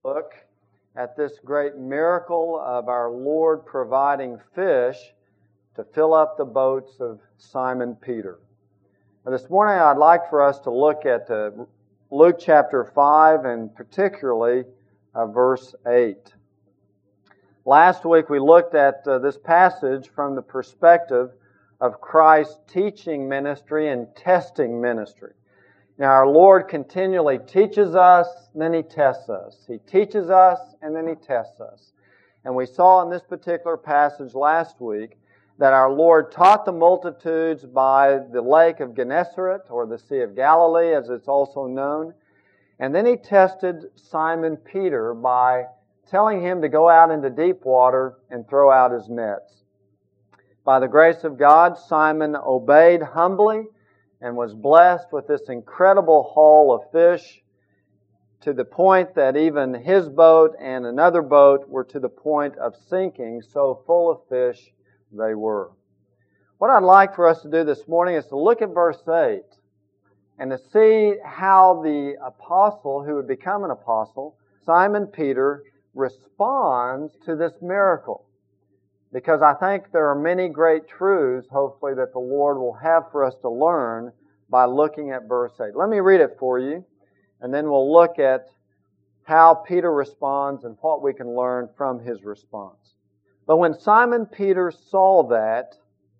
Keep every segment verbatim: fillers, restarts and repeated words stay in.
look at this great miracle of our Lord providing fish to fill up the boats of Simon Peter. Now, this morning I'd like for us to look at uh, Luke chapter five and particularly uh, verse eight. Last week we looked at uh, this passage from the perspective of Christ's teaching ministry and testing ministry. Now, our Lord continually teaches us, then He tests us. He teaches us, and then He tests us. And we saw in this particular passage last week that our Lord taught the multitudes by the lake of Gennesaret, or the Sea of Galilee, as it's also known. And then He tested Simon Peter by telling him to go out into deep water and throw out his nets. By the grace of God, Simon obeyed humbly and was blessed with this incredible haul of fish to the point that even his boat and another boat were to the point of sinking, so full of fish they were. What I'd like for us to do this morning is to look at verse eight and to see how the apostle, who would become an apostle, Simon Peter, responds to this miracle. Because I think there are many great truths, hopefully, that the Lord will have for us to learn by looking at verse eight. Let me read it for you, and then we'll look at how Peter responds and what we can learn from his response. But when Simon Peter saw that,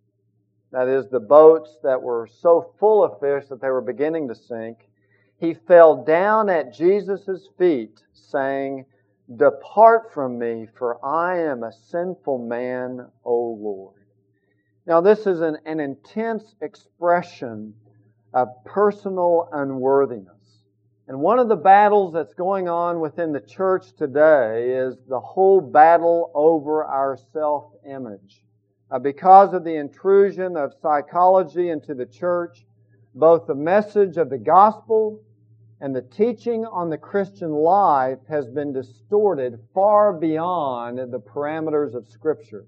that is, the boats that were so full of fish that they were beginning to sink, he fell down at Jesus' feet, saying, "Depart from me, for I am a sinful man, O Lord." Now this is an, an intense expression of personal unworthiness. And one of the battles that's going on within the church today is the whole battle over our self-image. Uh, because of the intrusion of psychology into the church, both the message of the gospel and the teaching on the Christian life has been distorted far beyond the parameters of Scripture.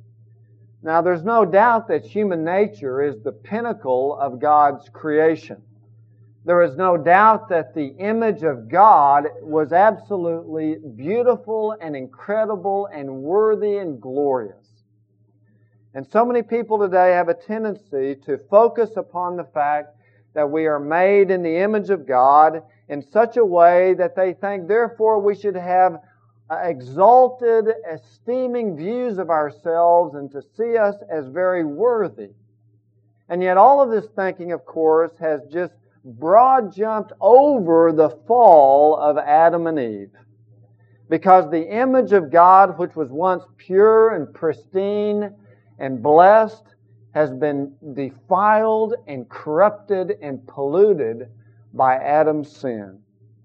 Now, there's no doubt that human nature is the pinnacle of God's creation. There is no doubt that the image of God was absolutely beautiful and incredible and worthy and glorious. And so many people today have a tendency to focus upon the fact that we are made in the image of God in such a way that they think, therefore, we should have exalted, esteeming views of ourselves and to see us as very worthy. And yet all of this thinking, of course, has just broad jumped over the fall of Adam and Eve. Because the image of God, which was once pure and pristine and blessed, has been defiled and corrupted and polluted by Adam's sin.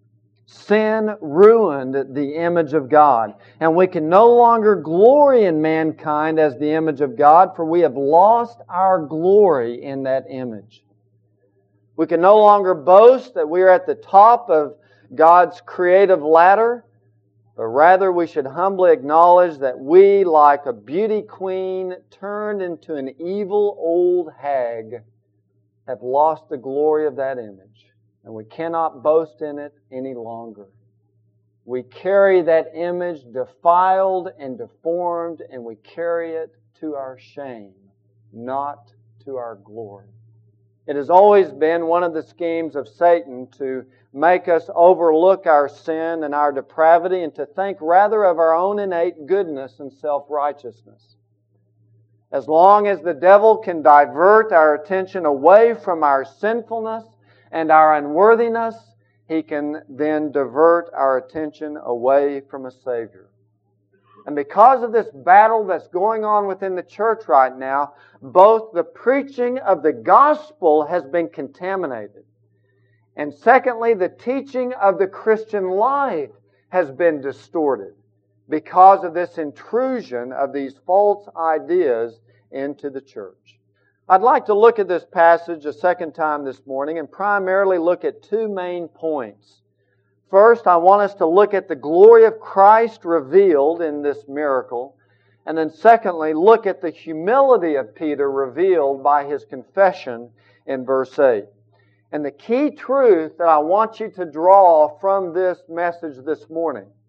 Sin ruined the image of God. And we can no longer glory in mankind as the image of God, for we have lost our glory in that image. We can no longer boast that we are at the top of God's creative ladder, but rather we should humbly acknowledge that we, like a beauty queen turned into an evil old hag, have lost the glory of that image. And we cannot boast in it any longer. We carry that image defiled and deformed, and we carry it to our shame, not to our glory. It has always been one of the schemes of Satan to make us overlook our sin and our depravity and to think rather of our own innate goodness and self-righteousness. As long as the devil can divert our attention away from our sinfulness and our unworthiness, he can then divert our attention away from a Savior. And because of this battle that's going on within the church right now, both the preaching of the gospel has been contaminated. And secondly, the teaching of the Christian life has been distorted because of this intrusion of these false ideas into the church. I'd like to look at this passage a second time this morning and primarily look at two main points. First, I want us to look at the glory of Christ revealed in this miracle. And then secondly, look at the humility of Peter revealed by his confession in verse eight. And the key truth that I want you to draw from this message this morning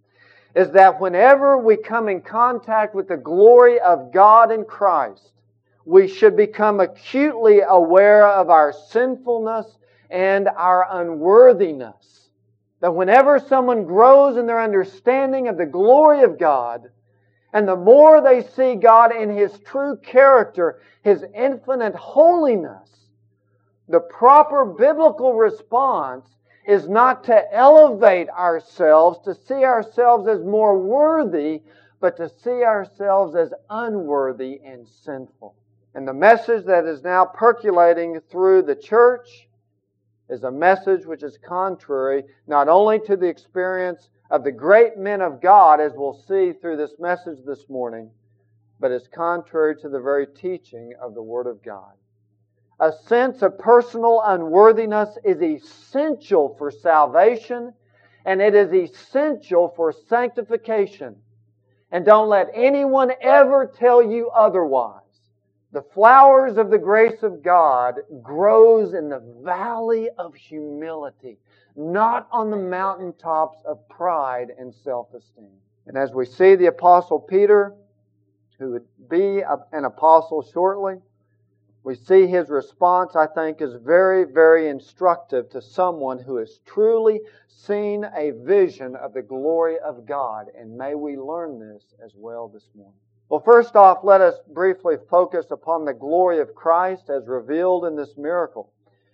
is that whenever we come in contact with the glory of God in Christ, we should become acutely aware of our sinfulness and our unworthiness. That whenever someone grows in their understanding of the glory of God, and the more they see God in His true character, His infinite holiness, the proper biblical response is not to elevate ourselves, to see ourselves as more worthy, but to see ourselves as unworthy and sinful. And the message that is now percolating through the church is a message which is contrary not only to the experience of the great men of God, as we'll see through this message this morning, but is contrary to the very teaching of the Word of God. A sense of personal unworthiness is essential for salvation, and it is essential for sanctification. And don't let anyone ever tell you otherwise. The flowers of the grace of God grows in the valley of humility, not on the mountaintops of pride and self-esteem. And as we see the Apostle Peter, who would be an apostle shortly, we see his response, I think, is very, very instructive to someone who has truly seen a vision of the glory of God. And may we learn this as well this morning. Well, first off, let us briefly focus upon the glory of Christ as revealed in this miracle.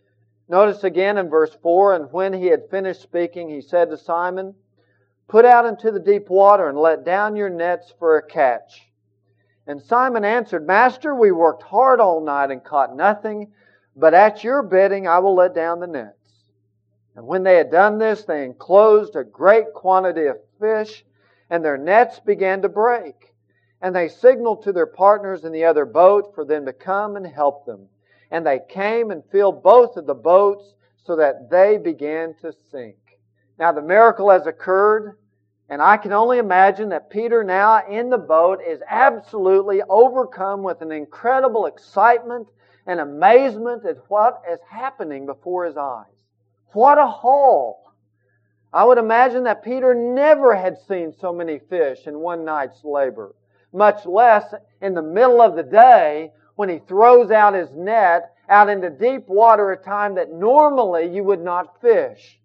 Notice again in verse four, and when he had finished speaking, he said to Simon, "Put out into the deep water and let down your nets for a catch." And Simon answered, "Master, we worked hard all night and caught nothing, but at your bidding I will let down the nets." And when they had done this, they enclosed a great quantity of fish, and their nets began to break. And they signaled to their partners in the other boat for them to come and help them. And they came and filled both of the boats so that they began to sink. Now the miracle has occurred, and I can only imagine that Peter now in the boat is absolutely overcome with an incredible excitement and amazement at what is happening before his eyes. What a haul! I would imagine that Peter never had seen so many fish in one night's labor, much less in the middle of the day when he throws out his net out into deep water, a time that normally you would not fish,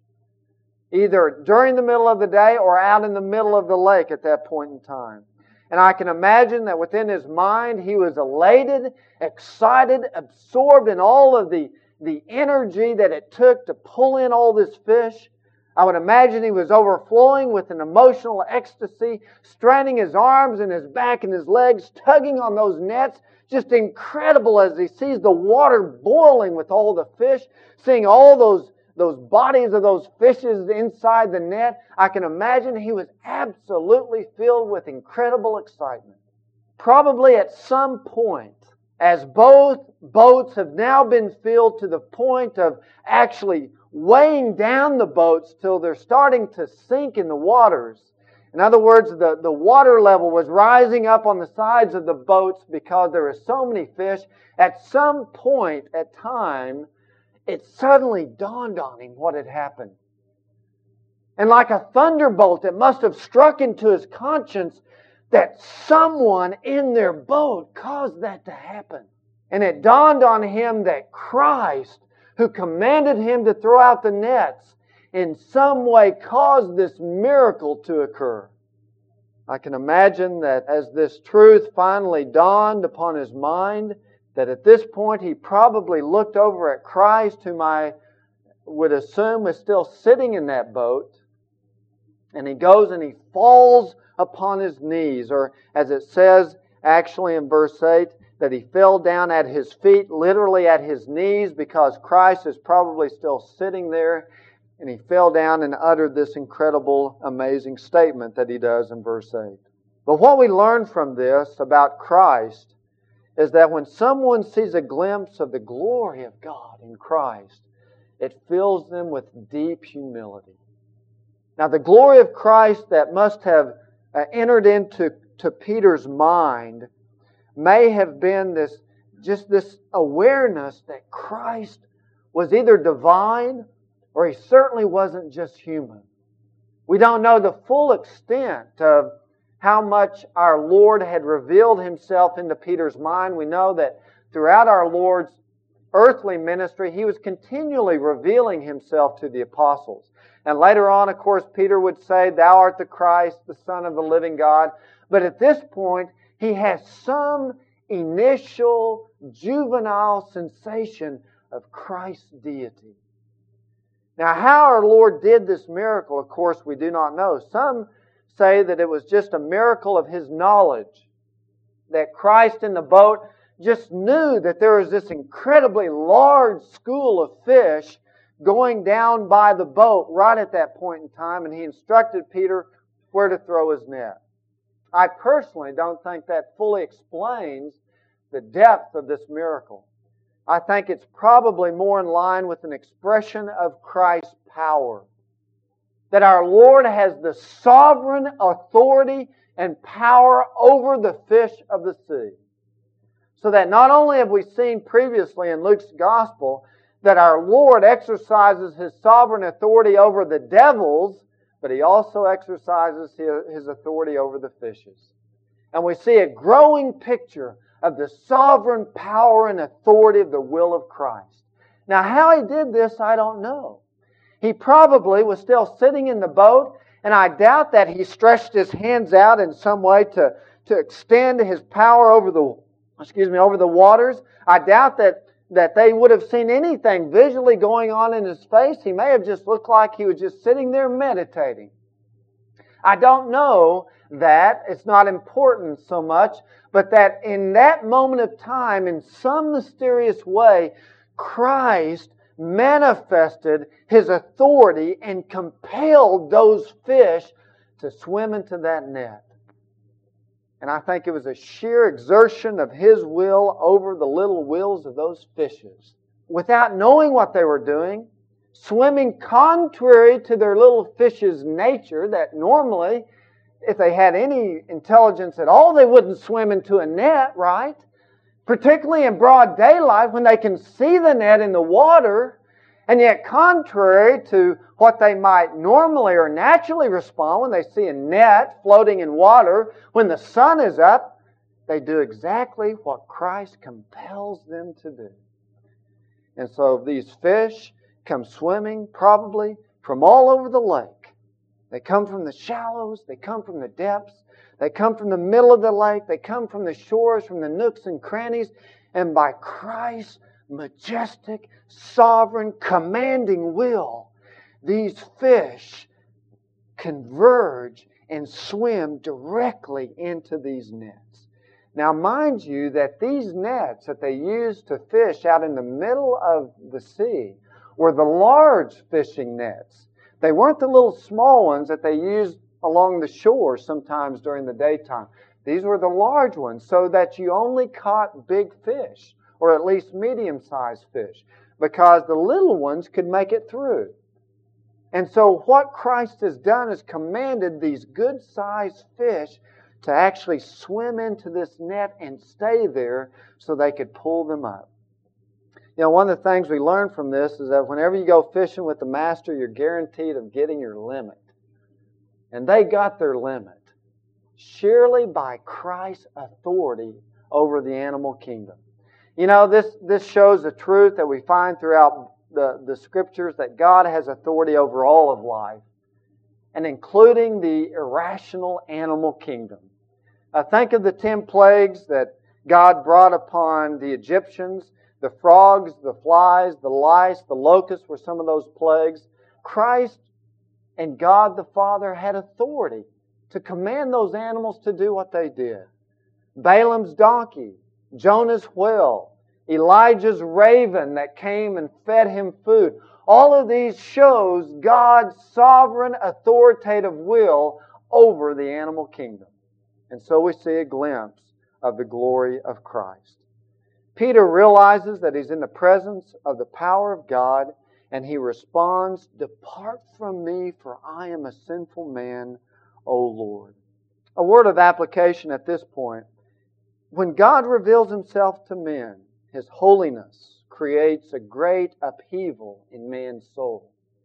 either during the middle of the day or out in the middle of the lake at that point in time. And I can imagine that within his mind he was elated, excited, absorbed in all of the, the energy that it took to pull in all this fish. I would imagine he was overflowing with an emotional ecstasy, straining his arms and his back and his legs, tugging on those nets. Just incredible as he sees the water boiling with all the fish, seeing all those, those bodies of those fishes inside the net. I can imagine he was absolutely filled with incredible excitement. Probably at some point, as both boats have now been filled to the point of actually weighing down the boats till they're starting to sink in the waters. In other words, the, the water level was rising up on the sides of the boats because there were so many fish. At some point at time, it suddenly dawned on him what had happened. And like a thunderbolt, it must have struck into his conscience that someone in their boat caused that to happen. And it dawned on him that Christ, who commanded him to throw out the nets, in some way caused this miracle to occur. I can imagine that as this truth finally dawned upon his mind, that at this point he probably looked over at Christ, whom I would assume was still sitting in that boat, and he goes and he falls upon his knees, or as it says actually in verse eight, that he fell down at his feet, literally at his knees, because Christ is probably still sitting there, and he fell down and uttered this incredible, amazing statement that he does in verse eight. But what we learn from this about Christ is that when someone sees a glimpse of the glory of God in Christ, it fills them with deep humility. Now, the glory of Christ that must have uh, entered into to Peter's mind may have been this, just this awareness that Christ was either divine or He certainly wasn't just human. We don't know the full extent of how much our Lord had revealed Himself into Peter's mind. We know that throughout our Lord's earthly ministry, He was continually revealing Himself to the apostles. And later on, of course, Peter would say, "Thou art the Christ, the Son of the living God." But at this point, he has some initial juvenile sensation of Christ's deity. Now, how our Lord did this miracle, of course, we do not know. Some say that it was just a miracle of His knowledge, that Christ in the boat just knew that there was this incredibly large school of fish going down by the boat right at that point in time, and He instructed Peter where to throw his net. I personally don't think that fully explains the depth of this miracle. I think it's probably more in line with an expression of Christ's power. That our Lord has the sovereign authority and power over the fish of the sea. So that not only have we seen previously in Luke's Gospel that our Lord exercises His sovereign authority over the devils, but He also exercises His authority over the fishes. And we see a growing picture of the sovereign power and authority of the will of Christ. Now, how He did this, I don't know. He probably was still sitting in the boat, and I doubt that He stretched His hands out in some way to, to extend His power over the, excuse me, over the waters. I doubt that, that they would have seen anything visually going on in His face. He may have just looked like He was just sitting there meditating. I don't know that. It's not important so much, but that in that moment of time, in some mysterious way, Christ manifested His authority and compelled those fish to swim into that net. And I think it was a sheer exertion of His will over the little wills of those fishes. Without knowing what they were doing, swimming contrary to their little fish's nature, that normally, if they had any intelligence at all, they wouldn't swim into a net, right? Particularly in broad daylight when they can see the net in the water, and yet contrary to what they might normally or naturally respond when they see a net floating in water, when the sun is up, they do exactly what Christ compels them to do. And so these fish come swimming probably from all over the lake. They come from the shallows, they come from the depths, they come from the middle of the lake, they come from the shores, from the nooks and crannies, and by Christ's majestic, sovereign, commanding will, these fish converge and swim directly into these nets. Now, mind you that these nets that they used to fish out in the middle of the sea were the large fishing nets. They weren't the little small ones that they used along the shore sometimes during the daytime. These were the large ones, so that you only caught big fish, or at least medium-sized fish, because the little ones could make it through. And so what Christ has done is commanded these good-sized fish to actually swim into this net and stay there so they could pull them up. You know, one of the things we learn from this is that whenever you go fishing with the master, you're guaranteed of getting your limit. And they got their limit, surely by Christ's authority over the animal kingdom. You know, this, this shows the truth that we find throughout the, the Scriptures, that God has authority over all of life, and including the irrational animal kingdom. Uh, think of the ten plagues that God brought upon the Egyptians. The frogs, the flies, the lice, the locusts were some of those plagues. Christ and God the Father had authority to command those animals to do what they did. Balaam's donkey, Jonah's whale, Elijah's raven that came and fed him food. All of these shows God's sovereign authoritative will over the animal kingdom. And so we see a glimpse of the glory of Christ. Peter realizes that he's in the presence of the power of God, and he responds, "Depart from me, for I am a sinful man, O Lord." A word of application at this point. When God reveals Himself to men, His holiness creates a great upheaval in man's soul.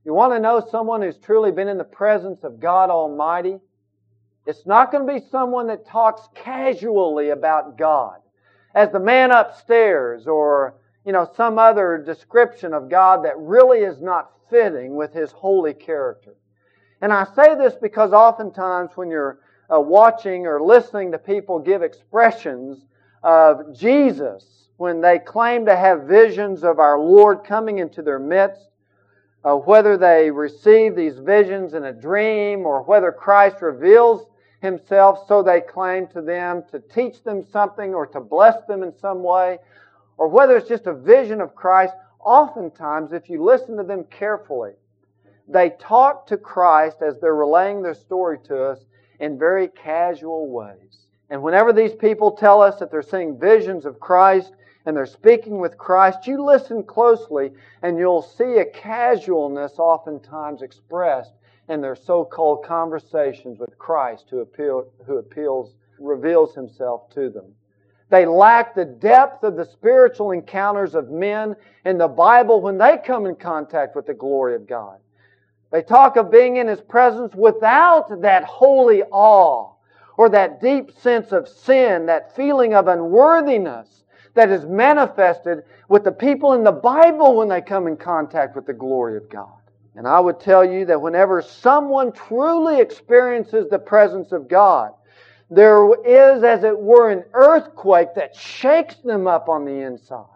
You want to know someone who's truly been in the presence of God Almighty? It's not going to be someone that talks casually about God as the man upstairs, or, you know, some other description of God that really is not fitting with His holy character. And I say this because oftentimes when you're uh, watching or listening to people give expressions of Jesus, when they claim to have visions of our Lord coming into their midst, uh, whether they receive these visions in a dream or whether Christ reveals Himself, so they claim to them to teach them something or to bless them in some way, or whether it's just a vision of Christ, oftentimes, if you listen to them carefully, they talk to Christ as they're relaying their story to us in very casual ways. And whenever these people tell us that they're seeing visions of Christ and they're speaking with Christ, you listen closely and you'll see a casualness oftentimes expressed in their so-called conversations with Christ, who appeal, who appeals, reveals Himself to them. They lack the depth of the spiritual encounters of men in the Bible when they come in contact with the glory of God. They talk of being in His presence without that holy awe or that deep sense of sin, that feeling of unworthiness that is manifested with the people in the Bible when they come in contact with the glory of God. And I would tell you that whenever someone truly experiences the presence of God, there is, as it were, an earthquake that shakes them up on the inside.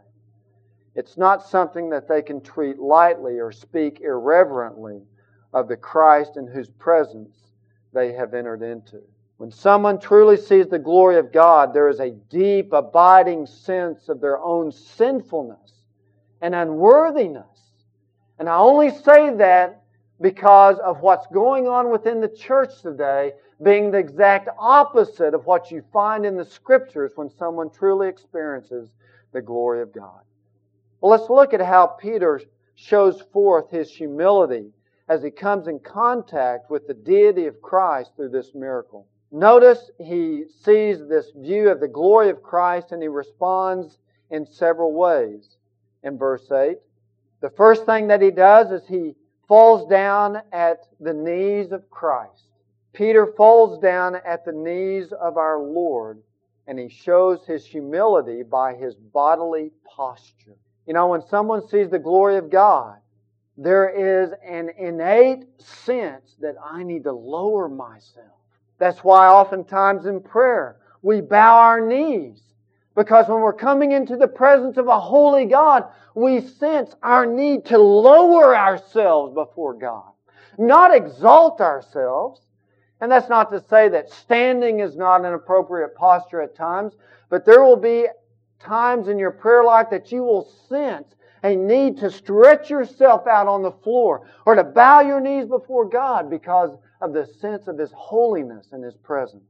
It's not something that they can treat lightly or speak irreverently of the Christ in whose presence they have entered into. When someone truly sees the glory of God, there is a deep, abiding sense of their own sinfulness and unworthiness. And I only say that because of what's going on within the church today, being the exact opposite of what you find in the Scriptures when someone truly experiences the glory of God. Well, let's look at how Peter shows forth his humility as he comes in contact with the deity of Christ through this miracle. Notice he sees this view of the glory of Christ and he responds in several ways. In verse eight, the first thing that he does is he falls down at the knees of Christ. Peter falls down at the knees of our Lord, and he shows his humility by his bodily posture. You know, when someone sees the glory of God, there is an innate sense that I need to lower myself. That's why oftentimes in prayer we bow our knees. Because when we're coming into the presence of a holy God, we sense our need to lower ourselves before God, not exalt ourselves. And that's not to say that standing is not an appropriate posture at times, but there will be times in your prayer life that you will sense a need to stretch yourself out on the floor or to bow your knees before God because of the sense of His holiness and His presence.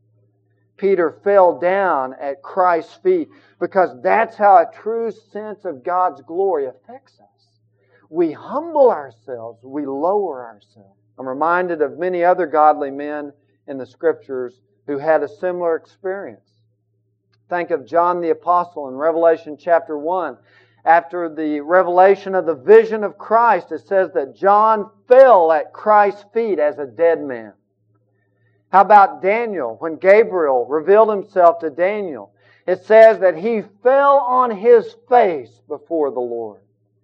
Peter fell down at Christ's feet because that's how a true sense of God's glory affects us. We humble ourselves, we lower ourselves. I'm reminded of many other godly men in the Scriptures who had a similar experience. Think of John the Apostle in Revelation chapter one. After the revelation of the vision of Christ, it says that John fell at Christ's feet as a dead man. How about Daniel? When Gabriel revealed himself to Daniel, it says that he fell on his face before the Lord.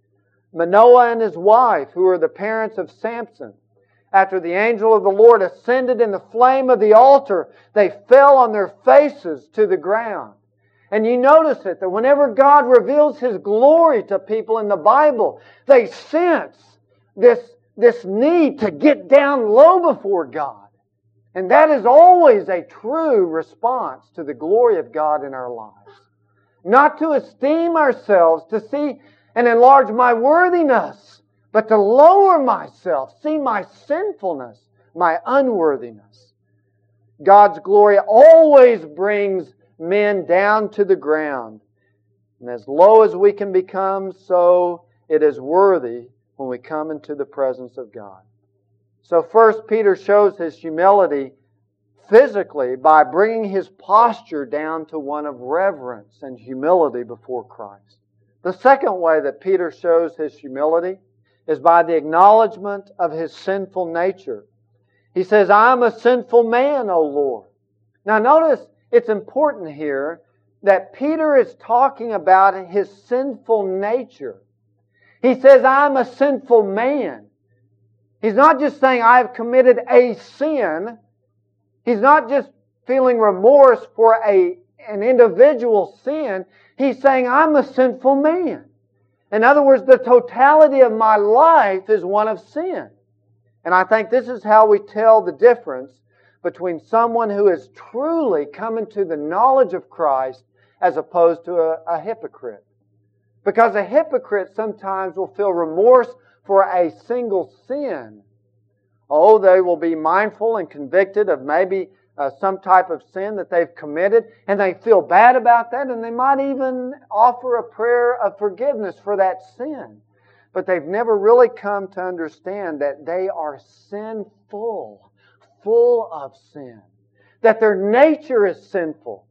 Manoah and his wife, who are the parents of Samson, after the angel of the Lord ascended in the flame of the altar, they fell on their faces to the ground. And you notice it, that whenever God reveals His glory to people in the Bible, they sense this, this need to get down low before God. And that is always a true response to the glory of God in our lives. Not to esteem ourselves, to see and enlarge my worthiness, but to lower myself, see my sinfulness, my unworthiness. God's glory always brings men down to the ground. And as low as we can become, so it is worthy when we come into the presence of God. So first, Peter shows his humility physically by bringing his posture down to one of reverence and humility before Christ. The second way that Peter shows his humility is by the acknowledgement of his sinful nature. He says, I am a sinful man, O Lord. Now notice, it's important here that Peter is talking about his sinful nature. He says, I'm a sinful man. He's not just saying, I have committed a sin. He's not just feeling remorse for a, an individual sin. He's saying, I'm a sinful man. In other words, the totality of my life is one of sin. And I think this is how we tell the difference between someone who is truly coming to the knowledge of Christ as opposed to a, a hypocrite. Because a hypocrite sometimes will feel remorse for a single sin. Oh, they will be mindful and convicted of maybe uh, some type of sin that they've committed, and they feel bad about that, and they might even offer a prayer of forgiveness for that sin. But they've never really come to understand that they are sinful, full of sin, that their nature is sinful.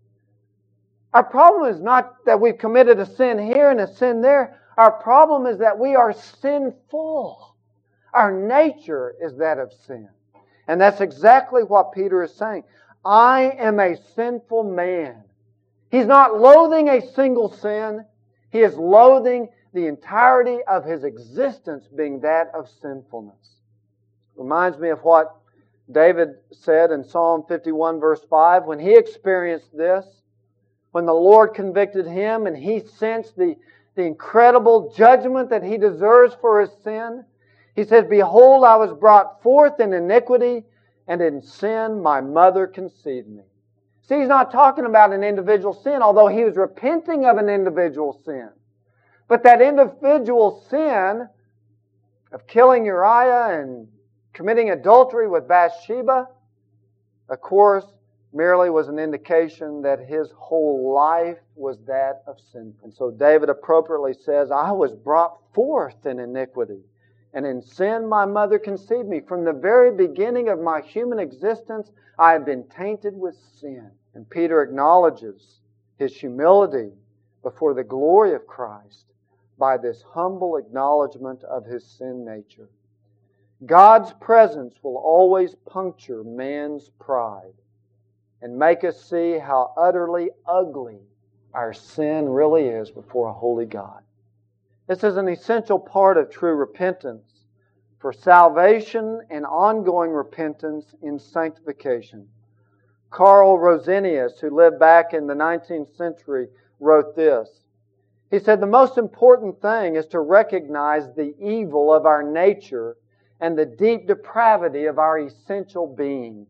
Our problem is not that we've committed a sin here and a sin there. Our problem is that we are sinful. Our nature is that of sin. And that's exactly what Peter is saying. I am a sinful man. He's not loathing a single sin. He is loathing the entirety of his existence being that of sinfulness. Reminds me of what David said in Psalm fifty-one verse five when he experienced this, when the Lord convicted him and he sensed the, the incredible judgment that he deserves for his sin. He says, Behold, I was brought forth in iniquity, and in sin my mother conceived me. See, he's not talking about an individual sin, although he was repenting of an individual sin. But that individual sin of killing Uriah and committing adultery with Bathsheba, of course, merely was an indication that his whole life was that of sin. And so David appropriately says, I was brought forth in iniquity, and in sin my mother conceived me. From the very beginning of my human existence, I have been tainted with sin. And Peter acknowledges his humility before the glory of Christ by this humble acknowledgement of his sin nature. God's presence will always puncture man's pride and make us see how utterly ugly our sin really is before a holy God. This is an essential part of true repentance for salvation and ongoing repentance in sanctification. Carl Rosenius, who lived back in the nineteenth century, wrote this. He said, the most important thing is to recognize the evil of our nature and the deep depravity of our essential being.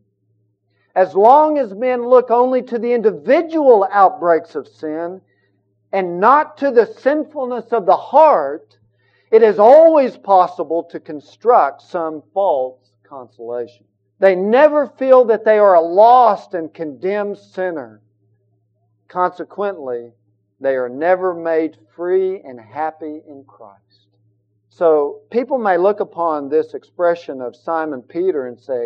As long as men look only to the individual outbreaks of sin and not to the sinfulness of the heart, it is always possible to construct some false consolation. They never feel that they are a lost and condemned sinner. Consequently, they are never made free and happy in Christ. So, people may look upon this expression of Simon Peter and say,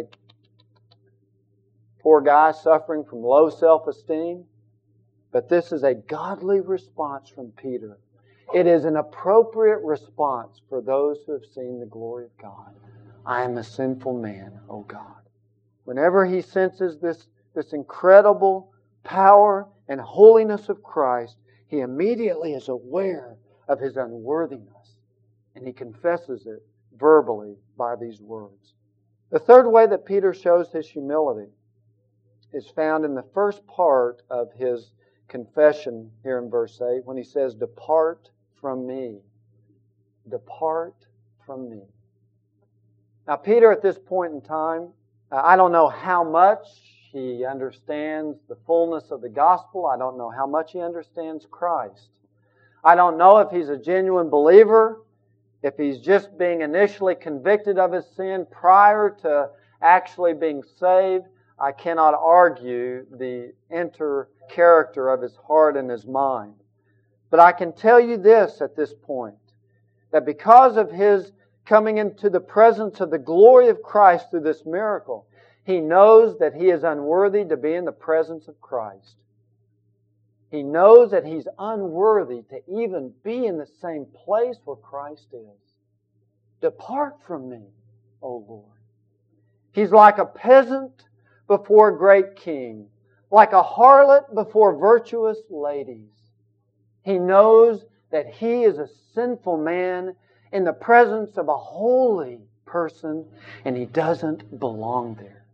poor guy suffering from low self-esteem. But this is a godly response from Peter. It is an appropriate response for those who have seen the glory of God. I am a sinful man, O God. Whenever he senses this, this incredible power and holiness of Christ, he immediately is aware of his unworthiness, and he confesses it verbally by these words. The third way that Peter shows his humility is found in the first part of his confession here in verse eight when he says, Depart from me. Depart from me. Now, Peter at this point in time, I don't know how much he understands the fullness of the gospel. I don't know how much he understands Christ. I don't know if he's a genuine believer, if he's just being initially convicted of his sin prior to actually being saved. I cannot argue the inner character of his heart and his mind. But I can tell you this at this point, that because of his coming into the presence of the glory of Christ through this miracle, he knows that he is unworthy to be in the presence of Christ. He knows that he's unworthy to even be in the same place where Christ is. Depart from me, O Lord. He's like a peasant before a great king, like a harlot before virtuous ladies. He knows that he is a sinful man in the presence of a holy person, and he doesn't belong there.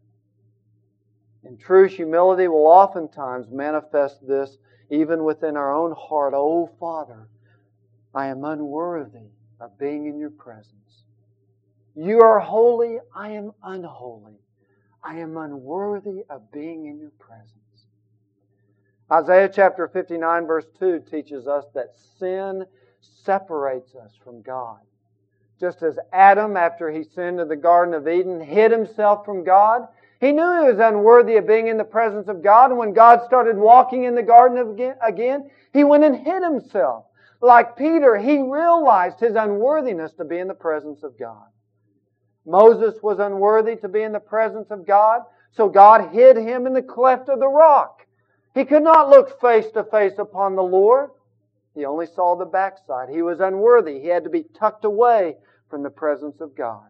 And true humility will oftentimes manifest this even within our own heart. Oh, Father, I am unworthy of being in your presence. You are holy, I am unholy. I am unworthy of being in your presence. Isaiah chapter fifty-nine verse two teaches us that sin separates us from God. Just as Adam, after he sinned in the Garden of Eden, hid himself from God, he knew he was unworthy of being in the presence of God. And when God started walking in the garden again, he went and hid himself. Like Peter, he realized his unworthiness to be in the presence of God. Moses was unworthy to be in the presence of God, so God hid him in the cleft of the rock. He could not look face to face upon the Lord. He only saw the backside. He was unworthy. He had to be tucked away from the presence of God.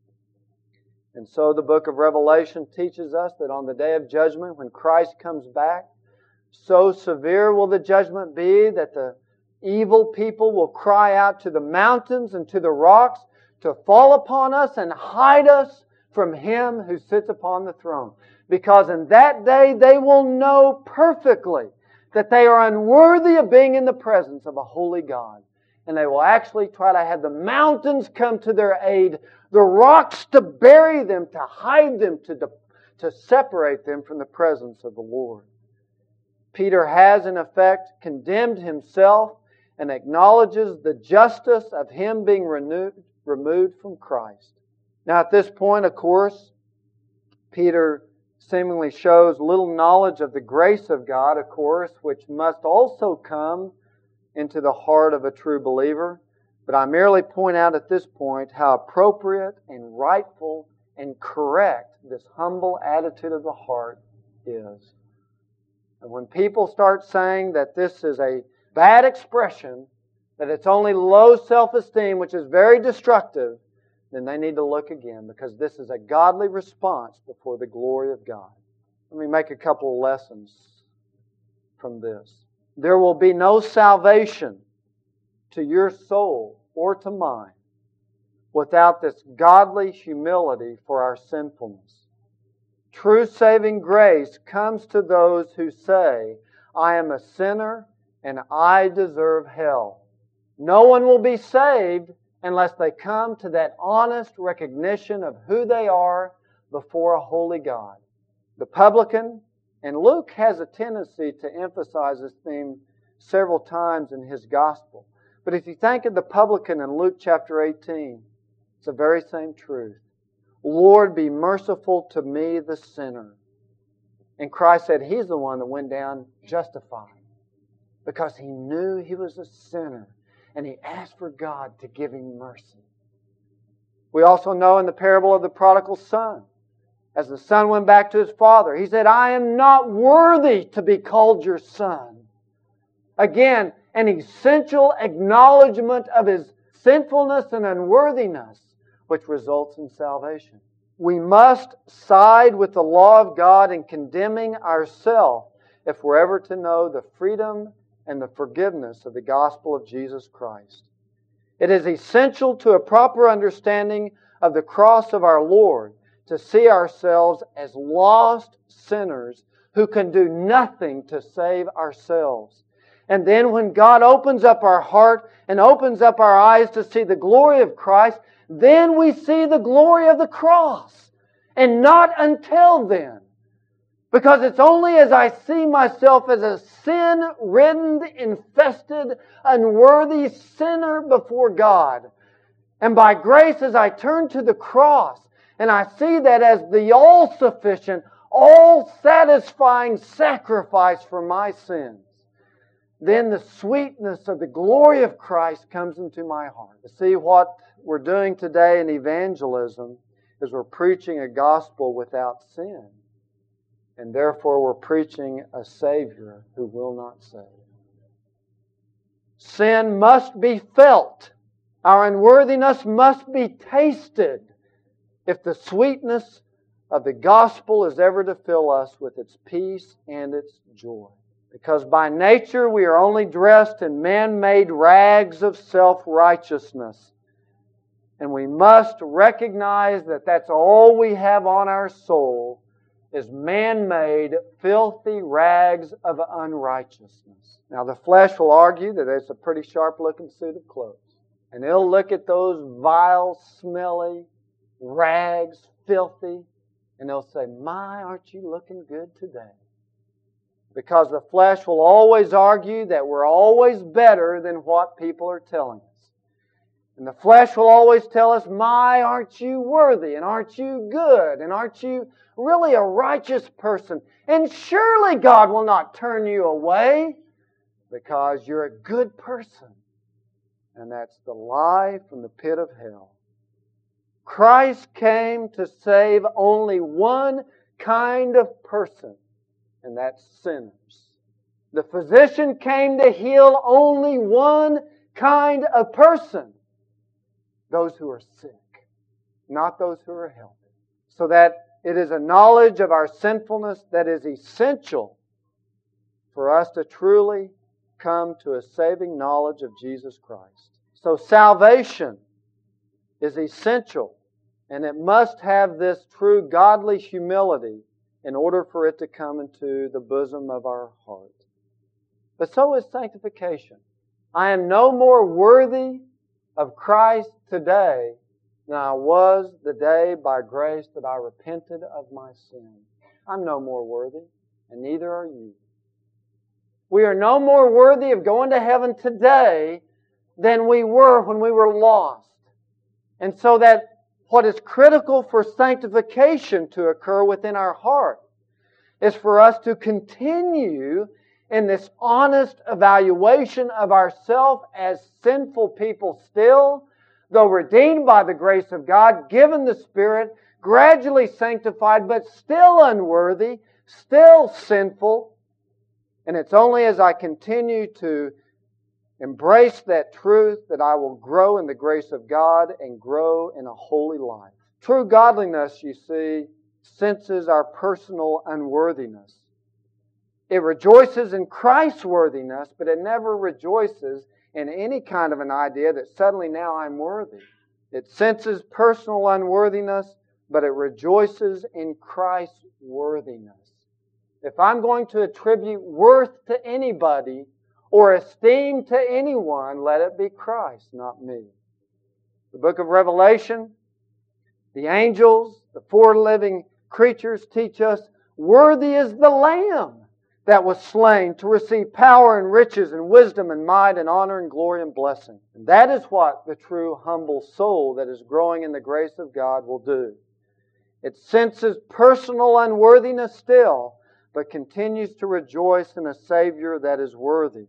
And so the book of Revelation teaches us that on the day of judgment, when Christ comes back, so severe will the judgment be that the evil people will cry out to the mountains and to the rocks to fall upon us and hide us from Him who sits upon the throne. Because in that day they will know perfectly that they are unworthy of being in the presence of a holy God. And they will actually try to have the mountains come to their aid, the rocks to bury them, to hide them, to, to separate them from the presence of the Lord. Peter has, in effect, condemned himself and acknowledges the justice of him being renewed, removed from Christ. Now at this point, of course, Peter seemingly shows little knowledge of the grace of God, of course, which must also come into the heart of a true believer. But I merely point out at this point how appropriate and rightful and correct this humble attitude of the heart is. And when people start saying that this is a bad expression, that it's only low self-esteem, which is very destructive, then they need to look again, because this is a godly response before the glory of God. Let me make a couple of lessons from this. There will be no salvation to your soul or to mine without this godly humility for our sinfulness. True saving grace comes to those who say, I am a sinner and I deserve hell. No one will be saved unless they come to that honest recognition of who they are before a holy God. The publican, and Luke has a tendency to emphasize this theme several times in his gospel. But if you think of the publican in Luke chapter eighteen, it's the very same truth. Lord, be merciful to me, the sinner. And Christ said He's the one that went down justified, because He knew he was a sinner. And he asked for God to give him mercy. We also know in the parable of the prodigal son, as the son went back to his father, he said, I am not worthy to be called your son. Again, an essential acknowledgement of his sinfulness and unworthiness, which results in salvation. We must side with the law of God in condemning ourselves if we're ever to know the freedom and the forgiveness of the gospel of Jesus Christ. It is essential to a proper understanding of the cross of our Lord to see ourselves as lost sinners who can do nothing to save ourselves. And then when God opens up our heart and opens up our eyes to see the glory of Christ, then we see the glory of the cross. And not until then. Because it's only as I see myself as a sin-ridden, infested, unworthy sinner before God, and by grace as I turn to the cross, and I see that as the all-sufficient, all-satisfying sacrifice for my sins, then the sweetness of the glory of Christ comes into my heart. You see, what we're doing today in evangelism is we're preaching a gospel without sin. And therefore we're preaching a Savior who will not save. Sin must be felt Our unworthiness must be tasted if the sweetness of the gospel is ever to fill us with its peace and its joy. Because by nature we are only dressed in man-made rags of self-righteousness. And we must recognize that that's all we have on our soul is man-made, filthy rags of unrighteousness. Now the flesh will argue that it's a pretty sharp-looking suit of clothes. And it'll look at those vile, smelly rags, filthy, and they'll say, "My, aren't you looking good today?" Because the flesh will always argue that we're always better than what people are telling us. And the flesh will always tell us, "My, aren't you worthy? And aren't you good? And aren't you really a righteous person? And surely God will not turn you away because you're a good person." And that's the lie from the pit of hell. Christ came to save only one kind of person, and that's sinners. The physician came to heal only one kind of person, those who are sick, not those who are healthy. So that it is a knowledge of our sinfulness that is essential for us to truly come to a saving knowledge of Jesus Christ. So salvation is essential, and it must have this true godly humility in order for it to come into the bosom of our heart. But so is sanctification. I am no more worthy of Christ today than I was the day by grace that I repented of my sin. I'm no more worthy, and neither are you. We are no more worthy of going to heaven today than we were when we were lost. And so that what is critical for sanctification to occur within our heart is for us to continue in this honest evaluation of ourselves as sinful people still, though redeemed by the grace of God, given the Spirit, gradually sanctified, but still unworthy, still sinful. And it's only as I continue to embrace that truth that I will grow in the grace of God and grow in a holy life. True godliness, you see, senses our personal unworthiness. It rejoices in Christ's worthiness, but it never rejoices in any kind of an idea that suddenly now I'm worthy. It senses personal unworthiness, but it rejoices in Christ's worthiness. If I'm going to attribute worth to anybody or esteem to anyone, let it be Christ, not me. The book of Revelation, the angels, the four living creatures teach us, worthy is the Lamb that was slain to receive power and riches and wisdom and might and honor and glory and blessing. And that is what the true humble soul that is growing in the grace of God will do. It senses personal unworthiness still, but continues to rejoice in a Savior that is worthy.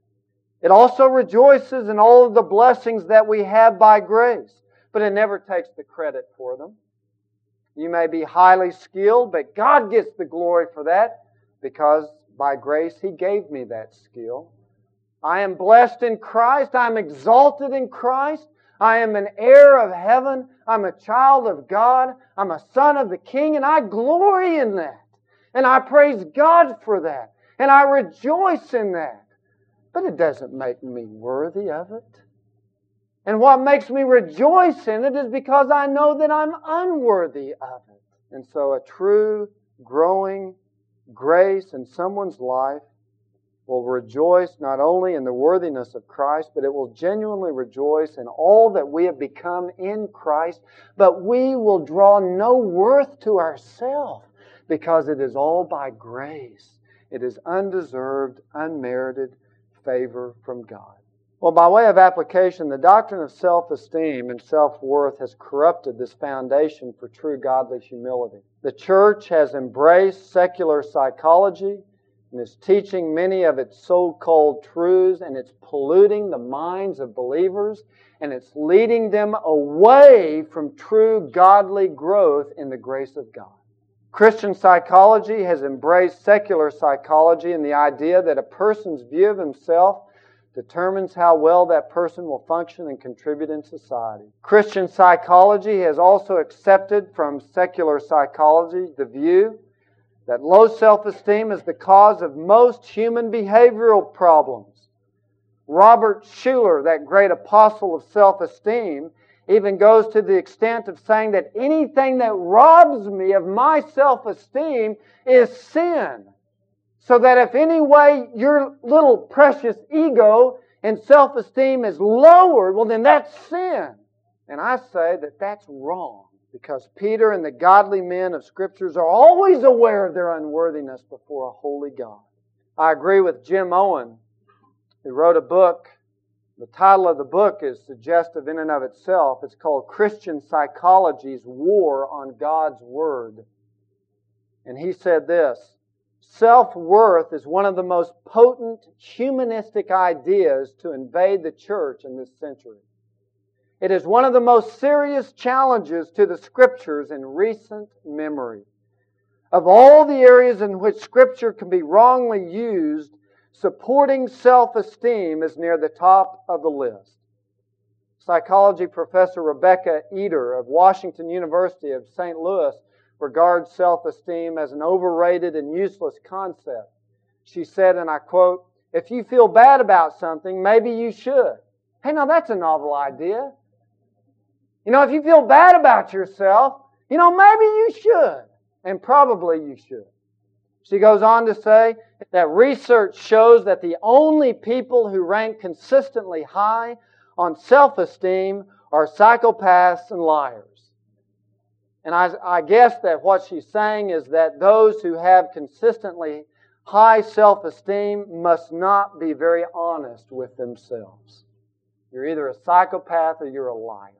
It also rejoices in all of the blessings that we have by grace, but it never takes the credit for them. You may be highly skilled, but God gets the glory for that because by grace He gave me that skill. I am blessed in Christ. I am exalted in Christ. I am an heir of heaven. I'm a child of God. I'm a son of the King, and I glory in that. And I praise God for that. And I rejoice in that. But it doesn't make me worthy of it. And what makes me rejoice in it is because I know that I'm unworthy of it. And so a true growing grace in someone's life will rejoice not only in the worthiness of Christ, but it will genuinely rejoice in all that we have become in Christ. But we will draw no worth to ourselves because it is all by grace. It is undeserved, unmerited favor from God. Well, by way of application, the doctrine of self-esteem and self-worth has corrupted this foundation for true godly humility. The church has embraced secular psychology and is teaching many of its so-called truths, and it's polluting the minds of believers, and it's leading them away from true godly growth in the grace of God. Christian psychology has embraced secular psychology and the idea that a person's view of himself determines how well that person will function and contribute in society. Christian psychology has also accepted from secular psychology the view that low self-esteem is the cause of most human behavioral problems. Robert Schuller, that great apostle of self-esteem, even goes to the extent of saying that anything that robs me of my self-esteem is sin. So that if any way your little precious ego and self-esteem is lowered, well then that's sin. And I say that that's wrong. Because Peter and the godly men of Scriptures are always aware of their unworthiness before a holy God. I agree with Jim Owen, who wrote a book. The title of the book is suggestive in and of itself. It's called Christian Psychology's War on God's Word. And he said this: self-worth is one of the most potent humanistic ideas to invade the church in this century. It is one of the most serious challenges to the Scriptures in recent memory. Of all the areas in which Scripture can be wrongly used, supporting self-esteem is near the top of the list. Psychology professor Rebecca Eder of Washington University of Saint Louis regards self-esteem as an overrated and useless concept. She said, and I quote, "If you feel bad about something, maybe you should." Hey, now that's a novel idea. You know, if you feel bad about yourself, you know, maybe you should. And probably you should. She goes on to say that research shows that the only people who rank consistently high on self-esteem are psychopaths and liars. And I, I guess that what she's saying is that those who have consistently high self-esteem must not be very honest with themselves. You're either a psychopath or you're a liar.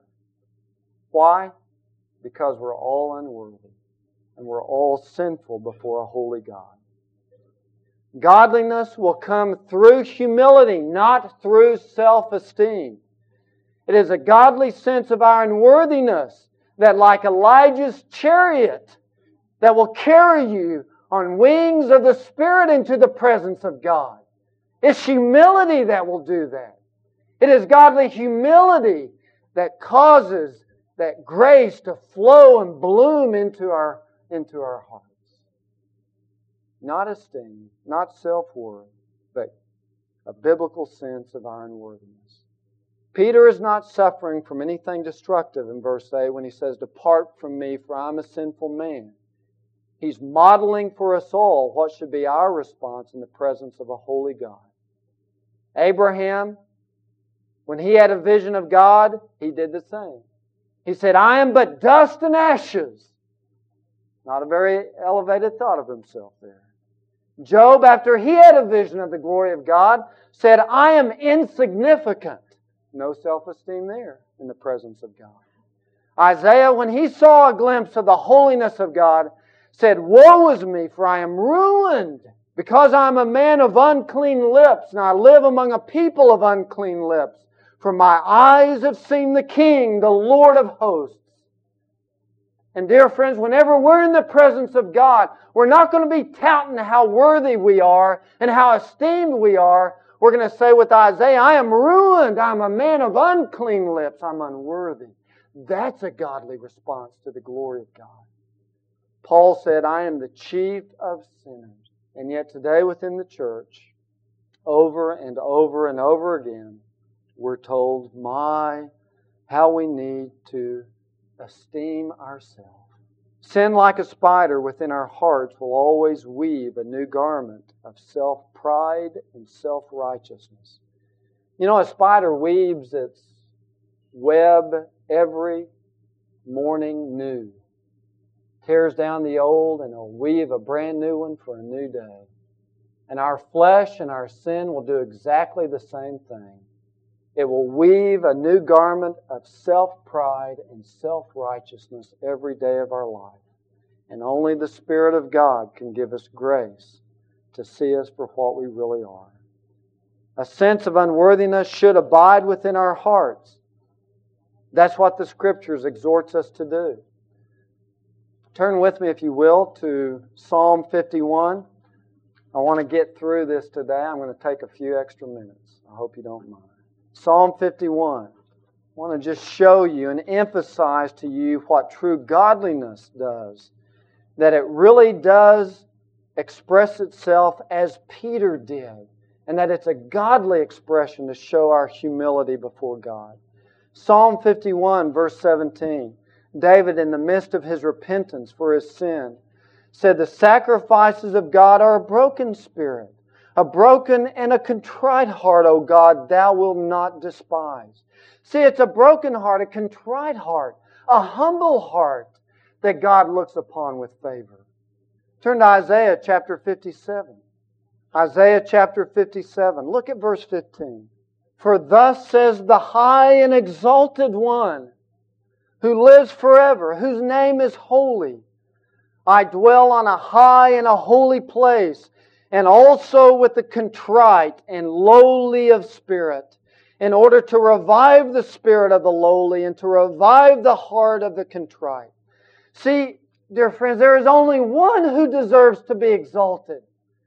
Why? Because we're all unworthy and we're all sinful before a holy God. Godliness will come through humility, not through self-esteem. It is a godly sense of our unworthiness that, like Elijah's chariot, that will carry you on wings of the Spirit into the presence of God. It's humility that will do that. It is godly humility that causes that grace to flow and bloom into our, into our hearts. Not esteem, not self-worth, but a biblical sense of our unworthiness. Peter is not suffering from anything destructive in verse eight when he says, "Depart from me, for I'm a sinful man." He's modeling for us all what should be our response in the presence of a holy God. Abraham, when he had a vision of God, he did the same. He said, "I am but dust and ashes." Not a very elevated thought of himself there. Job, after he had a vision of the glory of God, said, "I am insignificant." No self-esteem there in the presence of God. Isaiah, when he saw a glimpse of the holiness of God, said, "Woe is me, for I am ruined, because I am a man of unclean lips, and I live among a people of unclean lips. For my eyes have seen the King, the Lord of hosts." And dear friends, whenever we're in the presence of God, we're not going to be touting how worthy we are and how esteemed we are. We're going to say with Isaiah, "I am ruined. I'm a man of unclean lips. I'm unworthy." That's a godly response to the glory of God. Paul said, "I am the chief of sinners." And yet today within the church, over and over and over again, we're told, my, how we need to esteem ourselves. Sin, like a spider within our hearts, will always weave a new garment of self-pride and self-righteousness. You know, a spider weaves its web every morning new. Tears down the old and it'll weave a brand new one for a new day. And our flesh and our sin will do exactly the same thing. It will weave a new garment of self-pride and self-righteousness every day of our life. And only the Spirit of God can give us grace to see us for what we really are. A sense of unworthiness should abide within our hearts. That's what the Scriptures exhorts us to do. Turn with me, if you will, to Psalm fifty-one. I want to get through this today. I'm going to take a few extra minutes. I hope you don't mind. Psalm fifty-one. I want to just show you and emphasize to you what true godliness does. That it really does express itself as Peter did. And that it's a godly expression to show our humility before God. Psalm fifty-one, verse seventeen. David, in the midst of his repentance for his sin, said, "The sacrifices of God are a broken spirit, a broken and a contrite heart, O God, Thou wilt not despise." See, it's a broken heart, a contrite heart, a humble heart that God looks upon with favor. Turn to Isaiah chapter fifty-seven. Isaiah chapter fifty-seven. Look at verse fifteen. "For thus says the high and exalted one, who lives forever, whose name is holy. I dwell on a high and a holy place, and also with the contrite and lowly of spirit, in order to revive the spirit of the lowly and to revive the heart of the contrite." See, dear friends, there is only one who deserves to be exalted.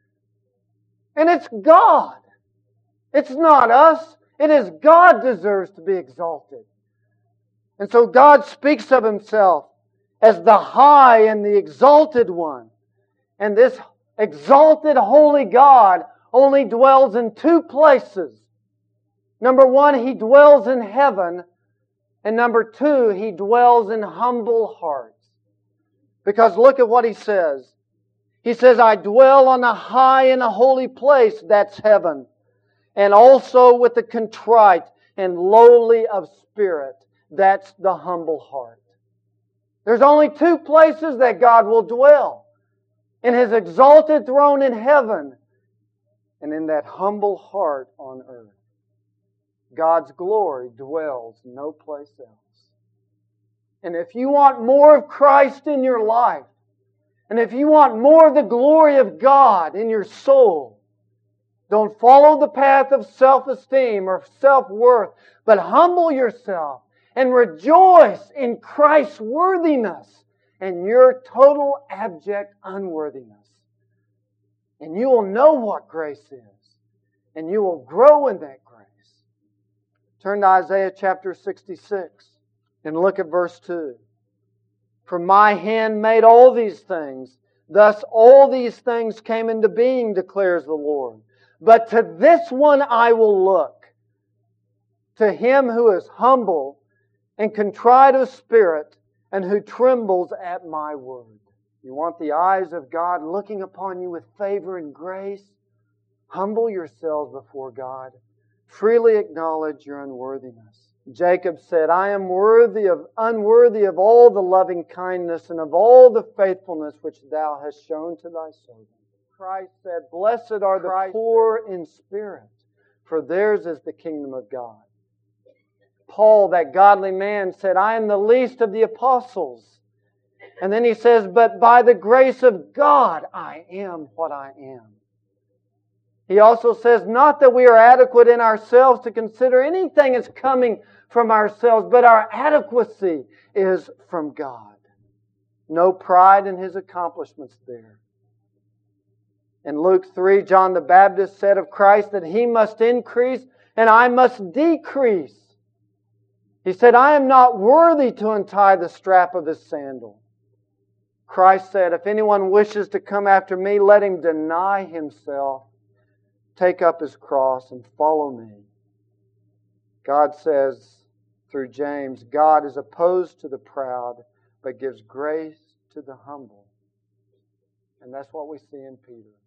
And it's God. It's not us. It is God deserves to be exalted. And so God speaks of Himself as the high and the exalted one. And this exalted holy God only dwells in two places. Number one, He dwells in heaven. And number two, He dwells in humble hearts. Because look at what He says. He says, "I dwell on a high and a holy place," that's heaven, "and also with the contrite and lowly of spirit," that's the humble heart. There's only two places that God will dwell. In His exalted throne in heaven and in that humble heart on earth. God's glory dwells no place else. And if you want more of Christ in your life, and if you want more of the glory of God in your soul, don't follow the path of self-esteem or self-worth, but humble yourself and rejoice in Christ's worthiness and your total abject unworthiness. And you will know what grace is. And you will grow in that grace. Turn to Isaiah chapter sixty-six and look at verse two. "For my hand made all these things. Thus all these things came into being, declares the Lord. But to this one I will look, to him who is humble and contrite of spirit, and who trembles at my word." You want the eyes of God looking upon you with favor and grace? Humble yourselves before God. Freely acknowledge your unworthiness. Jacob said, "I am worthy of unworthy of all the loving kindness and of all the faithfulness which Thou hast shown to Thy servant." Christ said, "Blessed are the Christ poor in spirit, for theirs is the kingdom of God." Paul, that godly man, said, "I am the least of the apostles." And then he says, "But by the grace of God I am what I am." He also says, not that we are adequate in ourselves to consider anything as coming from ourselves, but our adequacy is from God. No pride in His accomplishments there. In Luke three, John the Baptist said of Christ that He must increase and I must decrease. He said, "I am not worthy to untie the strap of His sandal." Christ said, "If anyone wishes to come after me, let him deny himself, take up his cross, and follow me." God says through James, "God is opposed to the proud, but gives grace to the humble." And that's what we see in Peter.